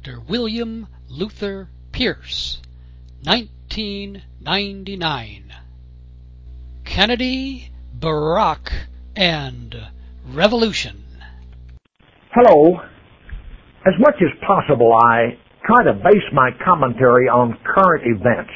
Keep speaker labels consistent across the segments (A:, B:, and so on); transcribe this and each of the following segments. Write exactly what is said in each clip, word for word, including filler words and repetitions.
A: Doctor William Luther Pierce, nineteen ninety-nine. Kennedy, Barack, and Revolution.
B: Hello. As much as possible, I try to base my commentary on current events,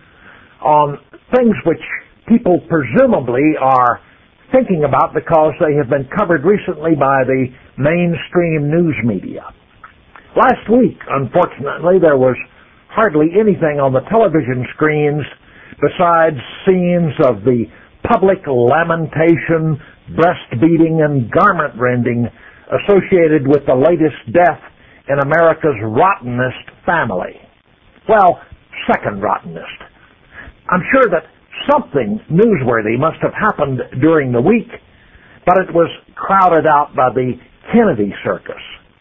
B: on things which people presumably are thinking about because they have been covered recently by the mainstream news media. Last week, unfortunately, there was hardly anything on the television screens besides scenes of the public lamentation, breastbeating, and garment rending associated with the latest death in America's rottenest family. Well, second rottenest. I'm sure that something newsworthy must have happened during the week, but it was crowded out by the Kennedy circus.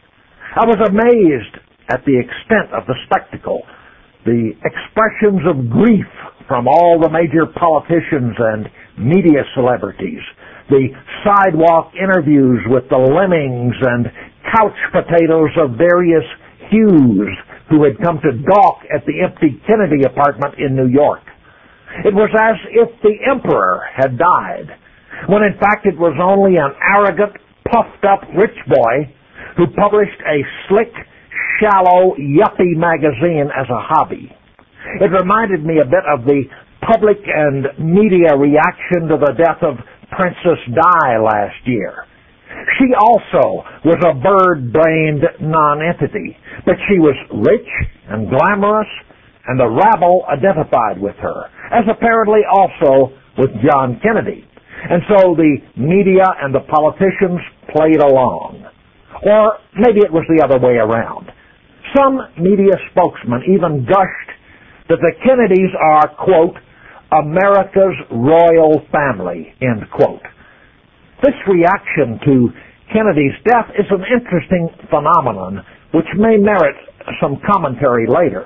B: I was amazed at the extent of the spectacle, the expressions of grief from all the major politicians and media celebrities, the sidewalk interviews with the lemmings and couch potatoes of various hues who had come to gawk at the empty Kennedy apartment in New York. It was as if the emperor had died, when in fact it was only an arrogant, puffed-up rich boy who published a slick, shallow, yuppie magazine as a hobby. It reminded me a bit of the public and media reaction to the death of Princess Di last year. She also was a bird-brained nonentity, but she was rich and glamorous, and the rabble identified with her, as apparently also with John Kennedy. And so the media and the politicians played along. Or maybe it was the other way around. Some media spokesman even gushed that the Kennedys are, quote, America's royal family, end quote. This reaction to Kennedy's death is an interesting phenomenon which may merit some commentary later.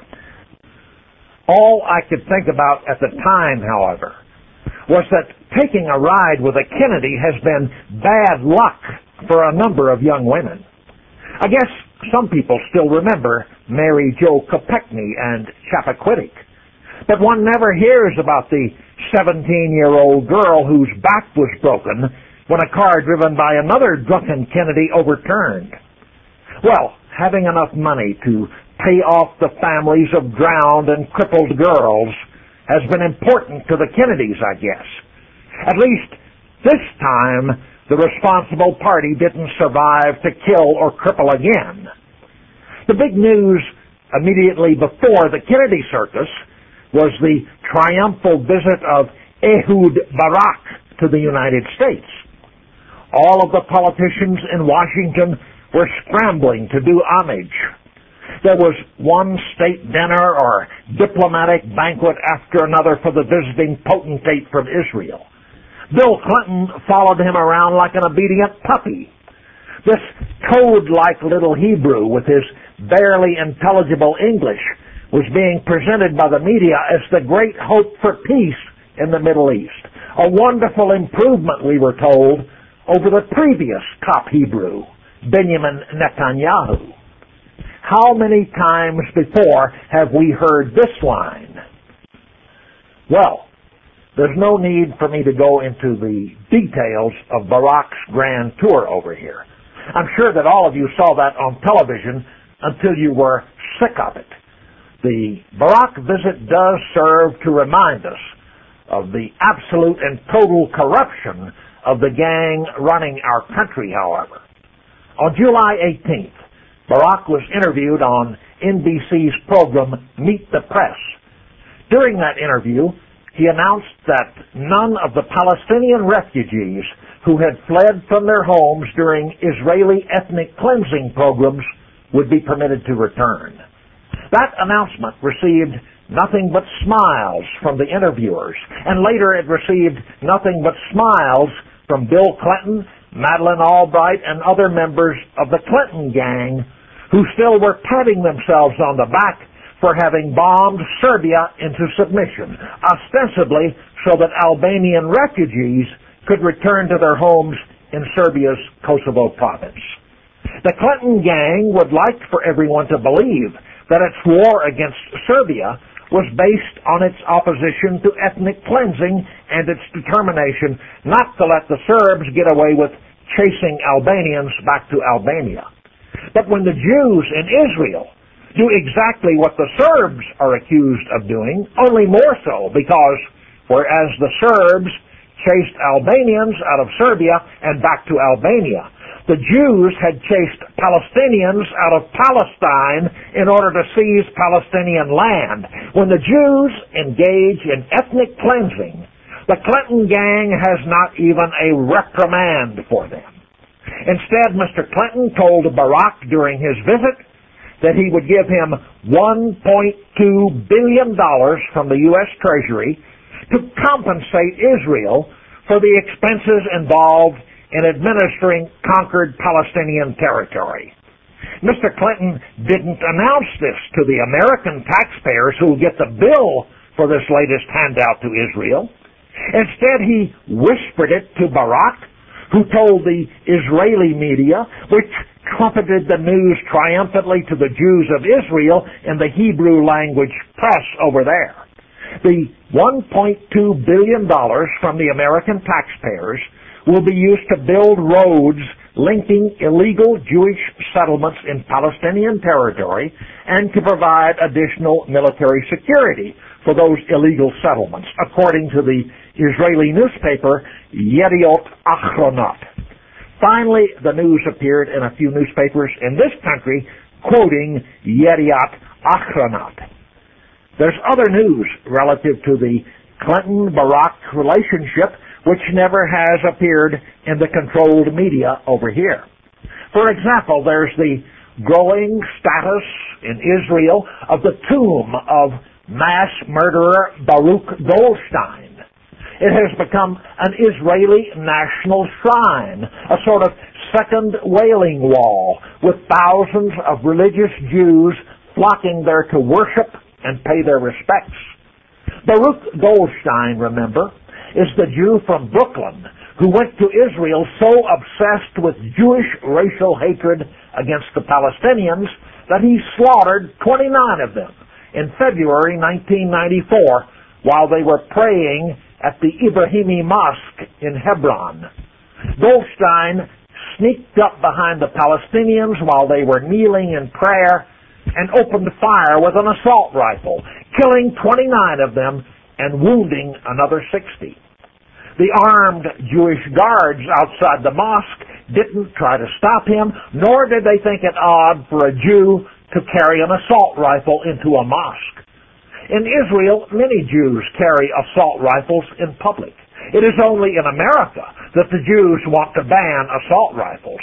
B: All I could think about at the time, however, was that taking a ride with a Kennedy has been bad luck for a number of young women. I guess some people still remember Mary Jo Kopechne and Chappaquiddick, but one never hears about the seventeen-year-old girl whose back was broken when a car driven by another drunken Kennedy overturned. Well, having enough money to pay off the families of drowned and crippled girls has been important to the Kennedys, I guess. At least this time, the responsible party didn't survive to kill or cripple again. The big news immediately before the Kennedy circus was the triumphal visit of Ehud Barak to the United States. All of the politicians in Washington were scrambling to do homage. There was one state dinner or diplomatic banquet after another for the visiting potentate from Israel. Bill Clinton followed him around like an obedient puppy. This toad-like little Hebrew with his barely intelligible English was being presented by the media as the great hope for peace in the Middle East. A wonderful improvement, we were told, over the previous top Hebrew, Benjamin Netanyahu. How many times before have we heard this line? Well, there's no need for me to go into the details of Barak's grand tour over here. I'm sure that all of you saw that on television until you were sick of it. The Barak visit does serve to remind us of the absolute and total corruption of the gang running our country, however. On July eighteenth, Barak was interviewed on N B C's program Meet the Press. During that interview, he announced that none of the Palestinian refugees who had fled from their homes during Israeli ethnic cleansing programs would be permitted to return. That announcement received nothing but smiles from the interviewers, and later it received nothing but smiles from Bill Clinton, Madeleine Albright, and other members of the Clinton gang who still were patting themselves on the back for having bombed Serbia into submission, ostensibly so that Albanian refugees could return to their homes in Serbia's Kosovo province. The Clinton gang would like for everyone to believe that its war against Serbia was based on its opposition to ethnic cleansing and its determination not to let the Serbs get away with chasing Albanians back to Albania. But when the Jews in Israel do exactly what the Serbs are accused of doing, only more so, because whereas the Serbs chased Albanians out of Serbia and back to Albania, the Jews had chased Palestinians out of Palestine in order to seize Palestinian land. When the Jews engage in ethnic cleansing, the Clinton gang has not even a reprimand for them. Instead, Mister Clinton told Barack during his visit that he would give him one point two billion dollars from the U S Treasury to compensate Israel for the expenses involved in administering conquered Palestinian territory. Mister Clinton didn't announce this to the American taxpayers who get the bill for this latest handout to Israel. Instead, he whispered it to Barack, who told the Israeli media, which trumpeted the news triumphantly to the Jews of Israel in the Hebrew language press over there. The one point two billion dollars from the American taxpayers will be used to build roads linking illegal Jewish settlements in Palestinian territory and to provide additional military security for those illegal settlements, according to the Israeli newspaper Yediot Achronot. Finally, the news appeared in a few newspapers in this country quoting Yediot Achronot. There's other news relative to the Clinton-Barack relationship which never has appeared in the controlled media over here. For example, there's the growing status in Israel of the tomb of mass murderer Baruch Goldstein. It has become an Israeli national shrine, a sort of second Wailing Wall, with thousands of religious Jews flocking there to worship and pay their respects. Baruch Goldstein, remember, is the Jew from Brooklyn who went to Israel so obsessed with Jewish racial hatred against the Palestinians that he slaughtered twenty-nine of them in February nineteen ninety-four while they were praying at the Ibrahimi Mosque in Hebron. Goldstein sneaked up behind the Palestinians while they were kneeling in prayer and opened fire with an assault rifle, killing twenty-nine of them and wounding another sixty. The armed Jewish guards outside the mosque didn't try to stop him, nor did they think it odd for a Jew to carry an assault rifle into a mosque. In Israel, many Jews carry assault rifles in public. It is only in America that the Jews want to ban assault rifles.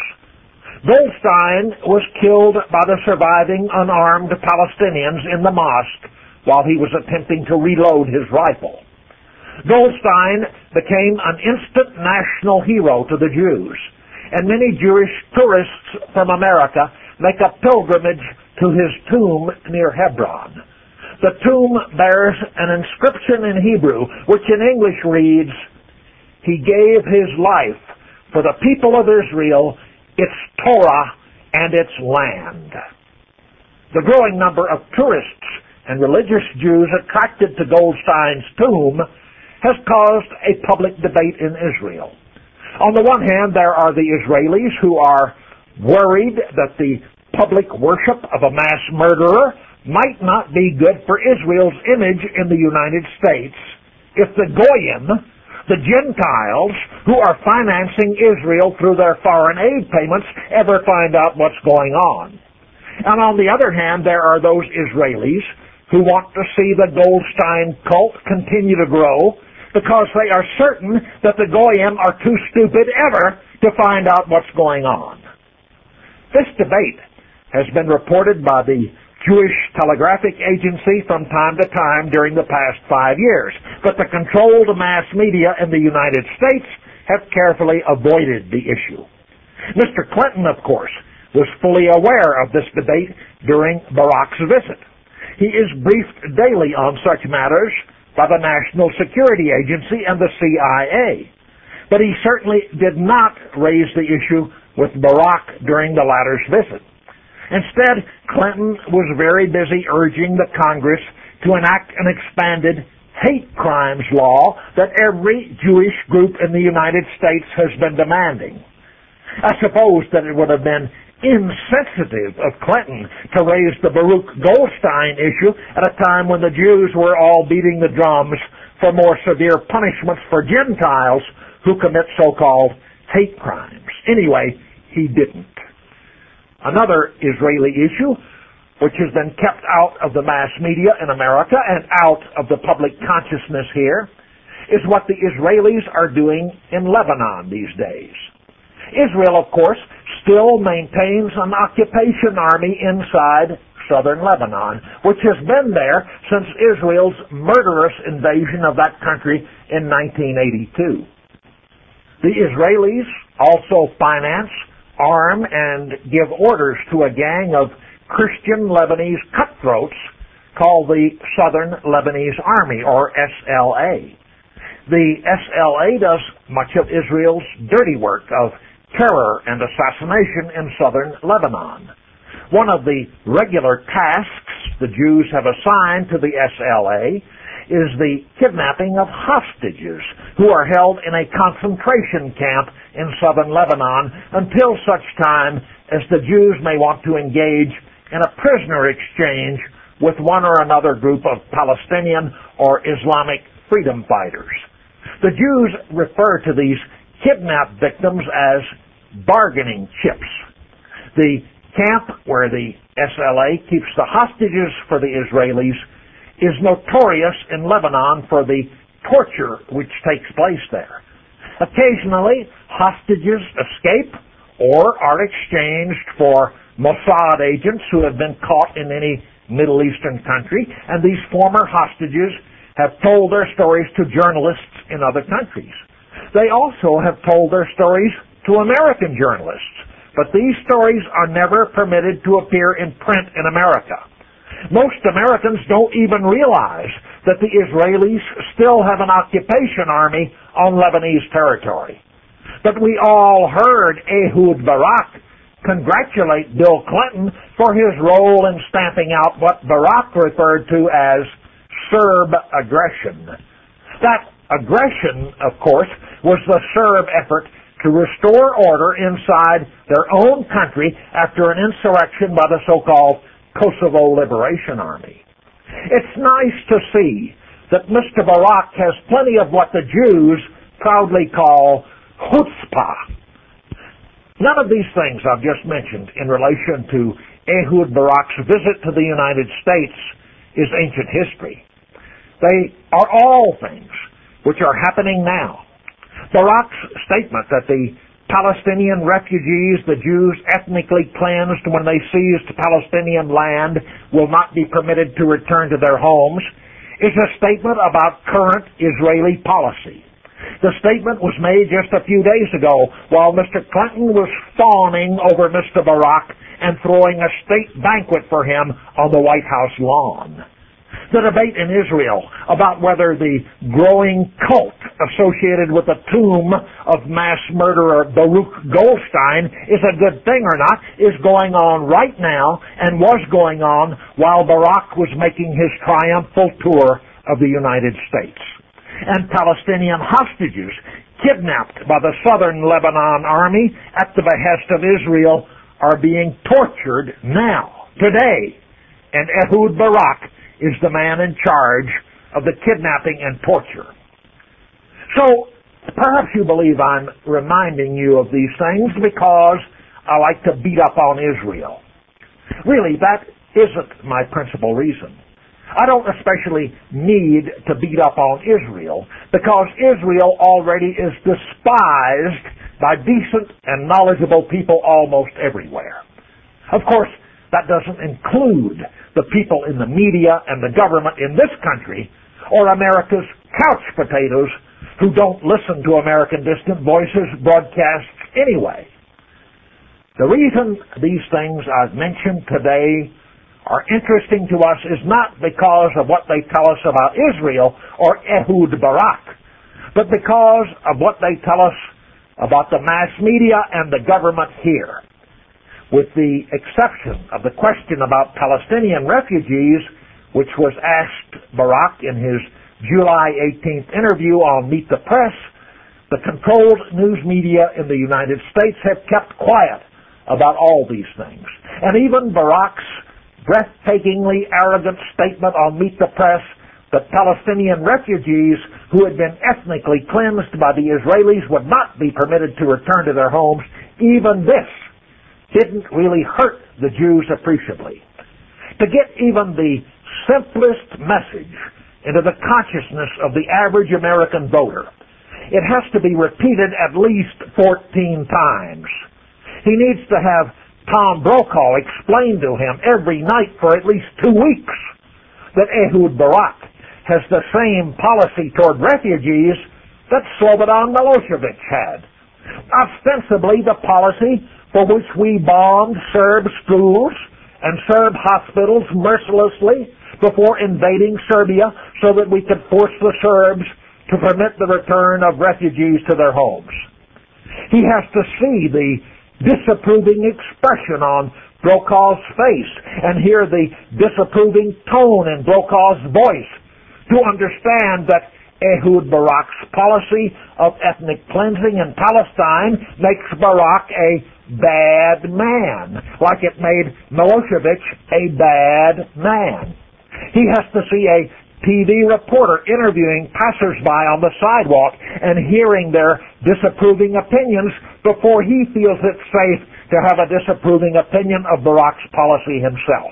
B: Goldstein was killed by the surviving unarmed Palestinians in the mosque while he was attempting to reload his rifle. Goldstein became an instant national hero to the Jews, and many Jewish tourists from America make a pilgrimage to his tomb near Hebron. The tomb bears an inscription in Hebrew, which in English reads, "He gave his life for the people of Israel, its Torah, and its land." The growing number of tourists and religious Jews attracted to Goldstein's tomb has caused a public debate in Israel. On the one hand, there are the Israelis who are worried that the public worship of a mass murderer might not be good for Israel's image in the United States if the Goyim, the Gentiles who are financing Israel through their foreign aid payments, ever find out what's going on. And on the other hand, there are those Israelis who want to see the Goldstein cult continue to grow because they are certain that the Goyim are too stupid ever to find out what's going on. This debate has been reported by the Jewish Telegraphic Agency from time to time during the past five years, but the controlled mass media in the United States have carefully avoided the issue. Mister Clinton, of course, was fully aware of this debate during Barack's visit. He is briefed daily on such matters by the National Security Agency and the C I A. But he certainly did not raise the issue with Barak during the latter's visit. Instead, Clinton was very busy urging the Congress to enact an expanded hate crimes law that every Jewish group in the United States has been demanding. I suppose that it would have been insensitive of Clinton to raise the Baruch Goldstein issue at a time when the Jews were all beating the drums for more severe punishments for Gentiles who commit so-called hate crimes. Anyway, he didn't. Another Israeli issue, which has been kept out of the mass media in America and out of the public consciousness here, is what the Israelis are doing in Lebanon these days. Israel, of course, still maintains an occupation army inside southern Lebanon, which has been there since Israel's murderous invasion of that country in nineteen eighty-two. The Israelis also finance, arm, and give orders to a gang of Christian Lebanese cutthroats called the Southern Lebanese Army, or S L A. The S L A does much of Israel's dirty work of terror and assassination in southern Lebanon. One of the regular tasks the Jews have assigned to the S L A is the kidnapping of hostages who are held in a concentration camp in southern Lebanon until such time as the Jews may want to engage in a prisoner exchange with one or another group of Palestinian or Islamic freedom fighters. The Jews refer to these kidnapped victims as bargaining chips. The camp where the S L A keeps the hostages for the Israelis is notorious in Lebanon for the torture which takes place there. Occasionally, hostages escape or are exchanged for Mossad agents who have been caught in any Middle Eastern country, and these former hostages have told their stories to journalists in other countries. They also have told their stories to American journalists, but these stories are never permitted to appear in print in America. Most Americans don't even realize that the Israelis still have an occupation army on Lebanese territory. But we all heard Ehud Barak congratulate Bill Clinton for his role in stamping out what Barak referred to as Serb aggression. That aggression, of course, was the Serb effort to restore order inside their own country after an insurrection by the so-called Kosovo Liberation Army. It's nice to see that Mister Barak has plenty of what the Jews proudly call chutzpah. None of these things I've just mentioned in relation to Ehud Barak's visit to the United States is ancient history. They are all things which are happening now. Barak's statement that the Palestinian refugees the Jews ethnically cleansed when they seized Palestinian land will not be permitted to return to their homes is a statement about current Israeli policy. The statement was made just a few days ago while Mister Clinton was fawning over Mister Barak and throwing a state banquet for him on the White House lawn. The debate in Israel about whether the growing cult associated with the tomb of mass murderer Baruch Goldstein is a good thing or not is going on right now and was going on while Barak was making his triumphal tour of the United States. And Palestinian hostages kidnapped by the southern Lebanon army at the behest of Israel are being tortured now, today. And Ehud Barak is the man in charge of the kidnapping and torture. So, perhaps you believe I'm reminding you of these things because I like to beat up on Israel. Really, that isn't my principal reason. I don't especially need to beat up on Israel because Israel already is despised by decent and knowledgeable people almost everywhere. Of course, that doesn't include the people in the media and the government in this country or America's couch potatoes who don't listen to American Distant Voices broadcasts anyway. The reason these things I've mentioned today are interesting to us is not because of what they tell us about Israel or Ehud Barak, but because of what they tell us about the mass media and the government here. With the exception of the question about Palestinian refugees, which was asked Barak in his July eighteenth interview on Meet the Press, the controlled news media in the United States have kept quiet about all these things. And even Barak's breathtakingly arrogant statement on Meet the Press that Palestinian refugees who had been ethnically cleansed by the Israelis would not be permitted to return to their homes, even this didn't really hurt the Jews appreciably. To get even the simplest message into the consciousness of the average American voter, it has to be repeated at least fourteen times. He needs to have Tom Brokaw explain to him every night for at least two weeks that Ehud Barak has the same policy toward refugees that Slobodan Milosevic had. Ostensibly the policy for which we bombed Serb schools and Serb hospitals mercilessly before invading Serbia so that we could force the Serbs to permit the return of refugees to their homes. He has to see the disapproving expression on Brokaw's face and hear the disapproving tone in Brokaw's voice to understand that Ehud Barak's policy of ethnic cleansing in Palestine makes Barak a bad man, like it made Milosevic a bad man. He has to see a T V reporter interviewing passersby on the sidewalk and hearing their disapproving opinions before he feels it safe to have a disapproving opinion of Barak's policy himself.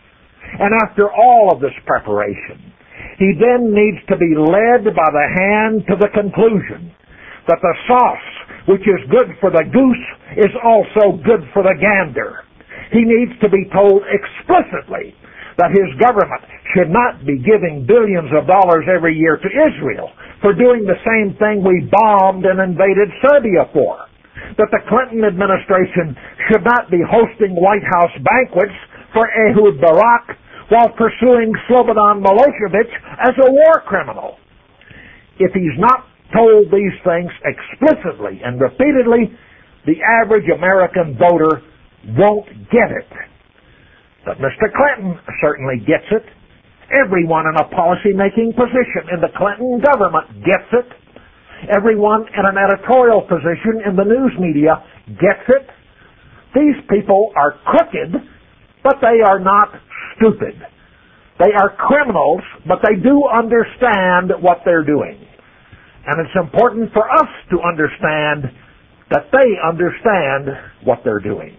B: And after all of this preparation, he then needs to be led by the hand to the conclusion that the sauce, which is good for the goose, is also good for the gander. He needs to be told explicitly that his government should not be giving billions of dollars every year to Israel for doing the same thing we bombed and invaded Serbia for. That the Clinton administration should not be hosting White House banquets for Ehud Barak while pursuing Slobodan Milosevic as a war criminal. If he's not told these things explicitly and repeatedly, the average American voter won't get it. But Mister Clinton certainly gets it. Everyone in a policy-making position in the Clinton government gets it. Everyone in an editorial position in the news media gets it. These people are crooked, but they are not stupid. They are criminals, but they do understand what they're doing. And it's important for us to understand that they understand what they're doing.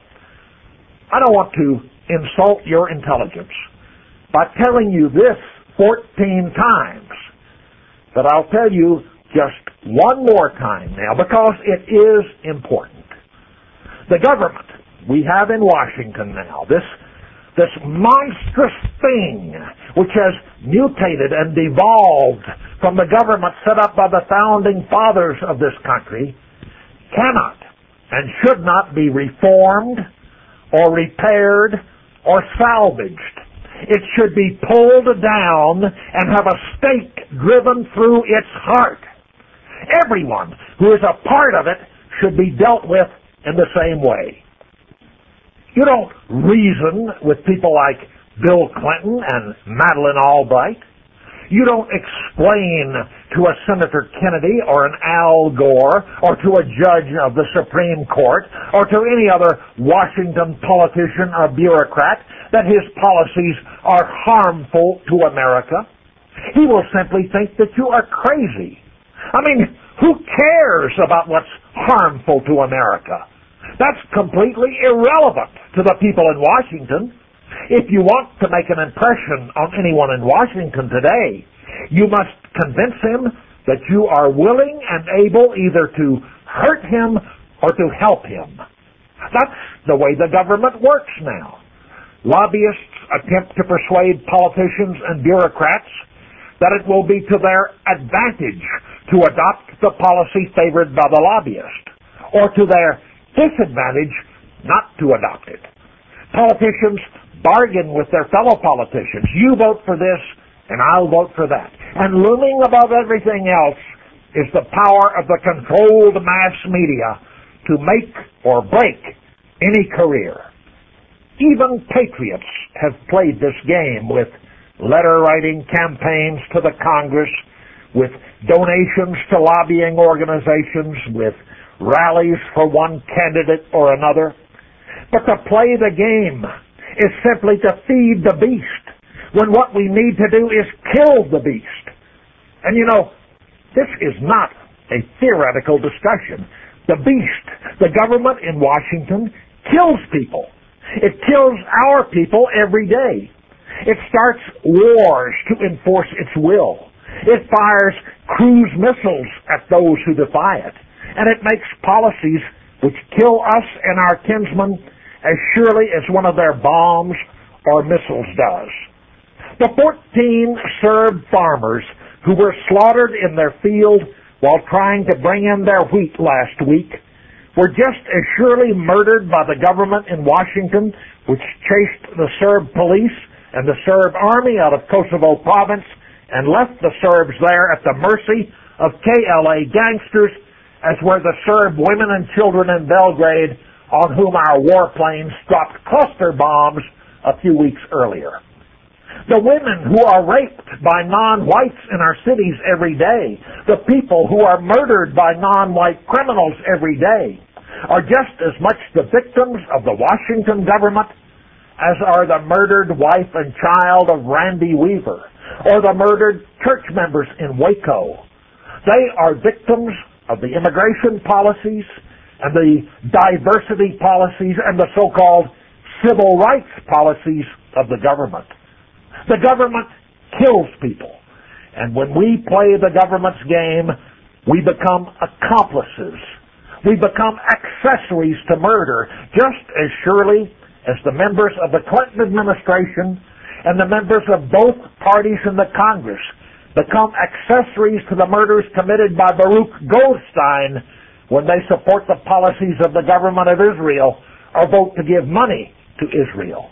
B: I don't want to insult your intelligence by telling you this fourteen times, but I'll tell you just one more time now because it is important. The government we have in Washington now, this this monstrous thing which has mutated and devolved from the government set up by the founding fathers of this country, cannot and should not be reformed or repaired or salvaged. It should be pulled down and have a stake driven through its heart. Everyone who is a part of it should be dealt with in the same way. You don't reason with people like Bill Clinton and Madeleine Albright. You don't explain to a Senator Kennedy or an Al Gore or to a judge of the Supreme Court or to any other Washington politician or bureaucrat that his policies are harmful to America. He will simply think that you are crazy. I mean, who cares about what's harmful to America? That's completely irrelevant to the people in Washington. If you want to make an impression on anyone in Washington today, you must convince him that you are willing and able either to hurt him or to help him. That's the way the government works now. Lobbyists attempt to persuade politicians and bureaucrats that it will be to their advantage to adopt the policy favored by the lobbyist, or to their disadvantage not to adopt it. Politicians bargain with their fellow politicians. You vote for this, and I'll vote for that. And looming above everything else is the power of the controlled mass media to make or break any career. Even patriots have played this game with letter-writing campaigns to the Congress, with donations to lobbying organizations, with rallies for one candidate or another. But to play the game is simply to feed the beast, when what we need to do is kill the beast. And you know, this is not a theoretical discussion. The beast, the government in Washington, kills people. It kills our people every day. It starts wars to enforce its will. It fires cruise missiles at those who defy it. And it makes policies which kill us and our kinsmen as surely as one of their bombs or missiles does. The fourteen Serb farmers who were slaughtered in their field while trying to bring in their wheat last week were just as surely murdered by the government in Washington, which chased the Serb police and the Serb army out of Kosovo province and left the Serbs there at the mercy of K L A gangsters, as were the Serb women and children in Belgrade on whom our warplanes dropped cluster bombs a few weeks earlier. The women who are raped by non-whites in our cities every day, the people who are murdered by non-white criminals every day, are just as much the victims of the Washington government as are the murdered wife and child of Randy Weaver or the murdered church members in Waco. They are victims of the immigration policies and the diversity policies and the so-called civil rights policies of the government. The government kills people. And when we play the government's game, we become accomplices. We become accessories to murder, just as surely as the members of the Clinton administration and the members of both parties in the Congress become accessories to the murders committed by Baruch Goldstein when they support the policies of the government of Israel or vote to give money to Israel.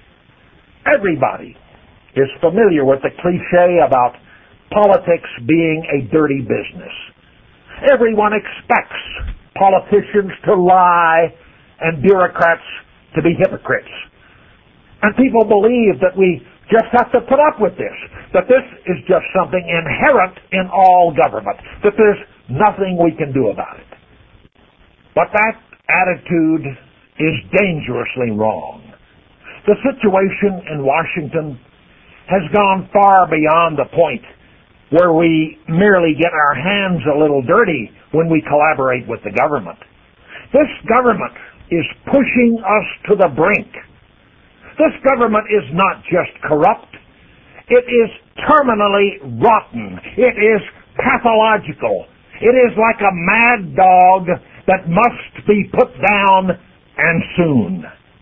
B: Everybody is familiar with the cliche about politics being a dirty business. Everyone expects politicians to lie and bureaucrats to be hypocrites. And people believe that we just have to put up with this, that this is just something inherent in all government, that there's nothing we can do about it. But that attitude is dangerously wrong. The situation in Washington has gone far beyond the point where we merely get our hands a little dirty when we collaborate with the government. This government is pushing us to the brink. This government is not just corrupt. It is terminally rotten. It is pathological. It is like a mad dog that must be put down, and soon.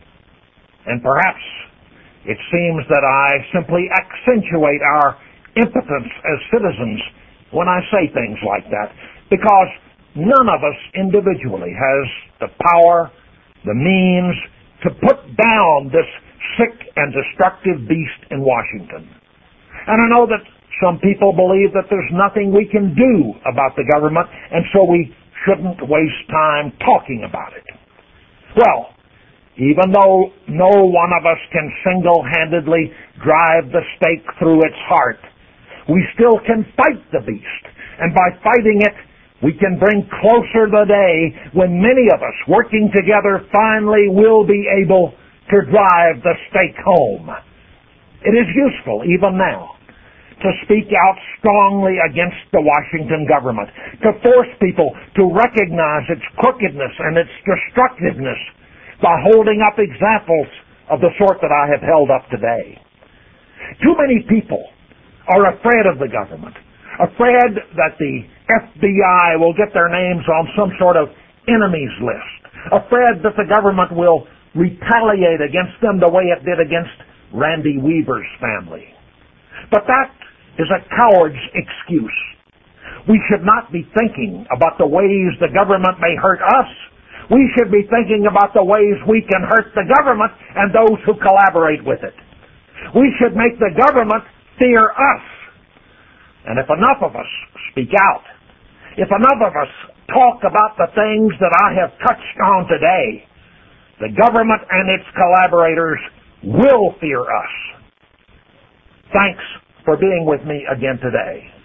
B: And perhaps it seems that I simply accentuate our impotence as citizens when I say things like that, because none of us individually has the power, the means to put down this sick and destructive beast in Washington. And I know that some people believe that there's nothing we can do about the government, and so we shouldn't waste time talking about it. Well, even though no one of us can single-handedly drive the stake through its heart, we still can fight the beast. And by fighting it, we can bring closer the day when many of us working together finally will be able to drive the stake home. It is useful, even now, to speak out strongly against the Washington government, to force people to recognize its crookedness and its destructiveness by holding up examples of the sort that I have held up today. Too many people are afraid of the government, afraid that the F B I will get their names on some sort of enemies list, afraid that the government will retaliate against them the way it did against Randy Weaver's family. But that is a coward's excuse. We should not be thinking about the ways the government may hurt us. We should be thinking about the ways we can hurt the government and those who collaborate with it. We should make the government fear us. And if enough of us speak out, if enough of us talk about the things that I have touched on today, the government and its collaborators will fear us. Thanks for being with me again today.